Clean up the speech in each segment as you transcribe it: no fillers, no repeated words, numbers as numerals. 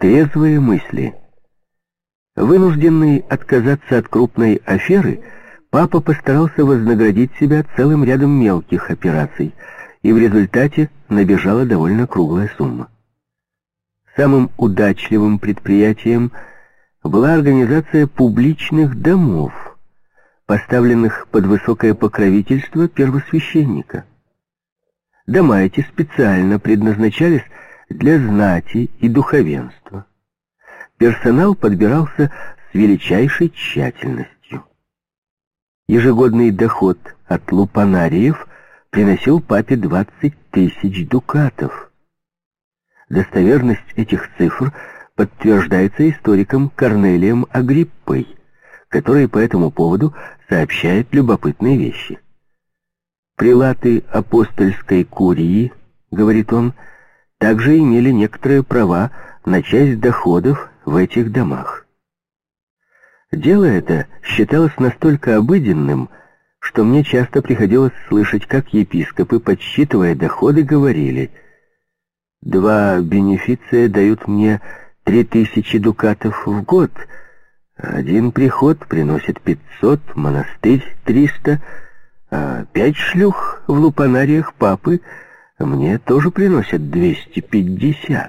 трезвые мысли. Вынужденный отказаться от крупной аферы, папа постарался вознаградить себя целым рядом мелких операций, и в результате набежала довольно круглая сумма. Самым удачливым предприятием была организация публичных домов, поставленных под высокое покровительство первосвященника. Дома эти специально предназначались для знати и духовенства. Персонал подбирался с величайшей тщательностью. Ежегодный доход от лупанариев приносил папе 20 тысяч дукатов. Достоверность этих цифр подтверждается историком Корнелием Агриппой, который по этому поводу сообщает любопытные вещи. «Прелаты апостольской курии, — говорит он, — также имели некоторые права на часть доходов в этих домах. Дело это считалось настолько обыденным, что мне часто приходилось слышать, как епископы, подсчитывая доходы, говорили: «2 бенефиция дают мне 3000 дукатов в год, один приход приносит 500, монастырь 300, а 5 шлюх в лупанариях папы мне тоже приносят 250».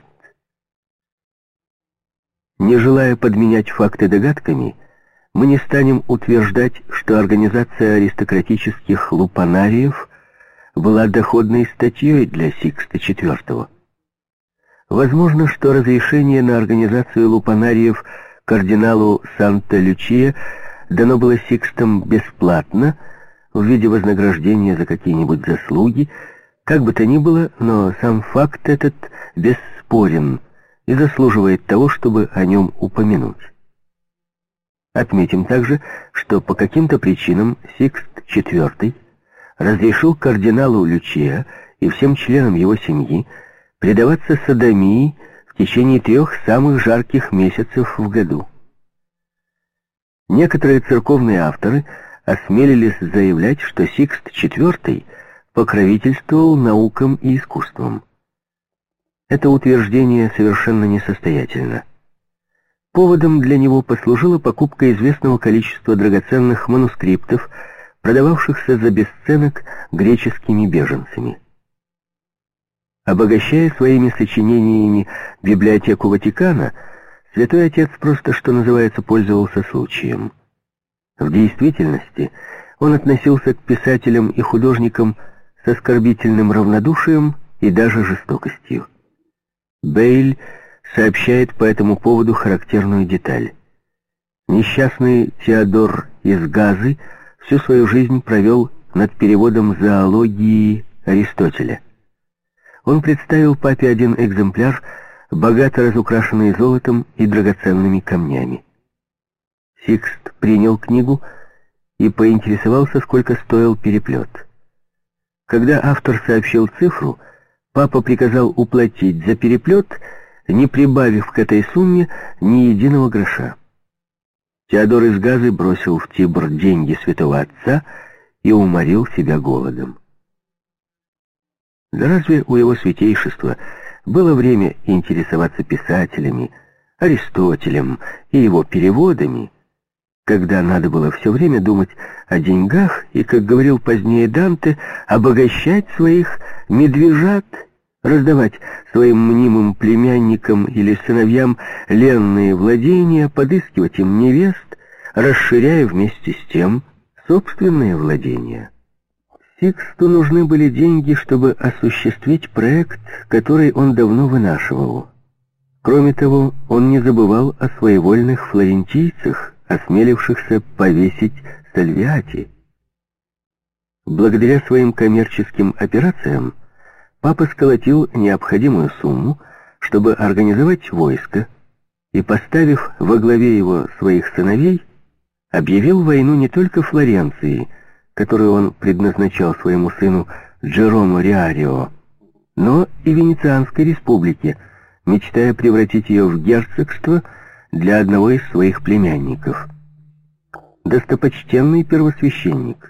Не желая подменять факты догадками, мы не станем утверждать, что организация аристократических лупанариев была доходной статьей для Сикста IV. Возможно, что разрешение на организацию лупанариев кардиналу Санта-Лючия дано было Сикстом бесплатно, в виде вознаграждения за какие-нибудь заслуги. Как бы то ни было, но сам факт этот бесспорен и заслуживает того, чтобы о нем упомянуть. Отметим также, что по каким-то причинам Сикст IV разрешил кардиналу Лючия и всем членам его семьи предаваться содомии в течение 3 самых жарких месяцев в году. Некоторые церковные авторы осмелились заявлять, что Сикст IV покровительствовал наукам и искусствам. Это утверждение совершенно несостоятельно. Поводом для него послужила покупка известного количества драгоценных манускриптов, продававшихся за бесценок греческими беженцами. Обогащая своими сочинениями библиотеку Ватикана, Святой Отец просто, что называется, пользовался случаем. В действительности он относился к писателям и художникам с оскорбительным равнодушием и даже жестокостью. Бейль сообщает по этому поводу характерную деталь. Несчастный Теодор из Газы всю свою жизнь провел над переводом зоологии Аристотеля. Он представил папе один экземпляр, богато разукрашенный золотом и драгоценными камнями. Сикст принял книгу и поинтересовался, сколько стоил переплет. Когда автор сообщил цифру, папа приказал уплатить за переплет, не прибавив к этой сумме ни единого гроша. Теодор из Газы бросил в Тибр деньги святого отца и уморил себя голодом. Да разве у его святейшества было время интересоваться писателями, Аристотелем и его переводами, когда надо было все время думать о деньгах и, как говорил позднее Данте, обогащать своих медвежат, раздавать своим мнимым племянникам или сыновьям ленные владения, подыскивать им невест, расширяя вместе с тем собственные владения. Сиксту нужны были деньги, чтобы осуществить проект, который он давно вынашивал. Кроме того, он не забывал о своевольных флорентийцах, осмелившихся повесить Сальвиати. Благодаря своим коммерческим операциям папа сколотил необходимую сумму, чтобы организовать войско, и, поставив во главе его своих сыновей, объявил войну не только Флоренции, которую он предназначал своему сыну Джеромо Риарио, но и Венецианской республике, мечтая превратить ее в герцогство для одного из своих племянников. Достопочтенный первосвященник.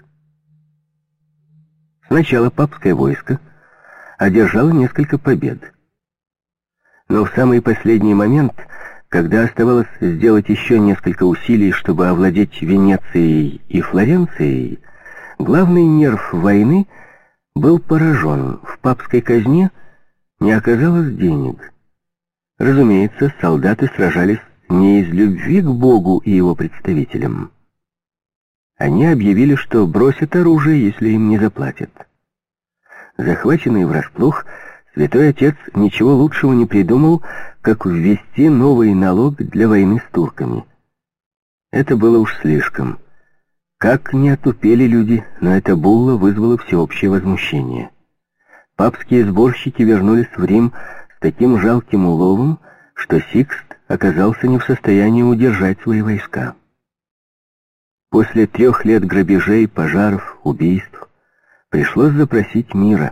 Сначала папское войско одержало несколько побед. Но в самый последний момент Когда оставалось сделать еще несколько усилий, чтобы овладеть Венецией и Флоренцией, главный нерв войны был поражен. В папской казне не оказалось денег. Разумеется, солдаты сражались не из любви к Богу и его представителям. Они объявили, что бросят оружие, если им не заплатят. Захваченный врасплох, Святой Отец ничего лучшего не придумал, как ввести новый налог для войны с турками. Это было уж слишком. Как не отупели люди, но эта булла вызвала всеобщее возмущение. Папские сборщики вернулись в Рим с таким жалким уловом, что Сикст оказался не в состоянии удержать свои войска. После 3 лет грабежей, пожаров, убийств пришлось запросить мира.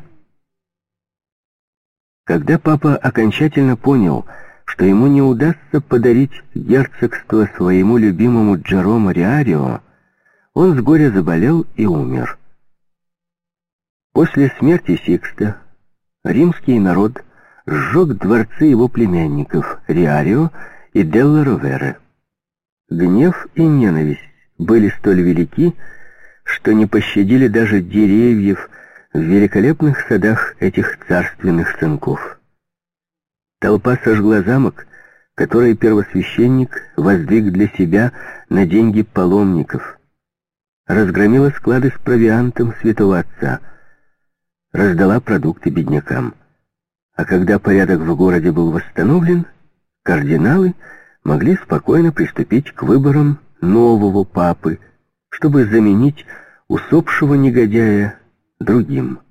Когда папа окончательно понял, что ему не удастся подарить герцогство своему любимому Джеромо Риарио, он с горя заболел и умер. После смерти Сикста римский народ сжег дворцы его племянников Риарио и Делла Ровере. Гнев и ненависть были столь велики, что не пощадили даже деревьев в великолепных садах этих царственных сынков. Толпа сожгла замок, который первосвященник воздвиг для себя на деньги паломников, разгромила склады с провиантом святого отца, раздала продукты беднякам. А когда порядок в городе был восстановлен, кардиналы могли спокойно приступить к выборам нового папы, чтобы заменить усопшего негодяя другим.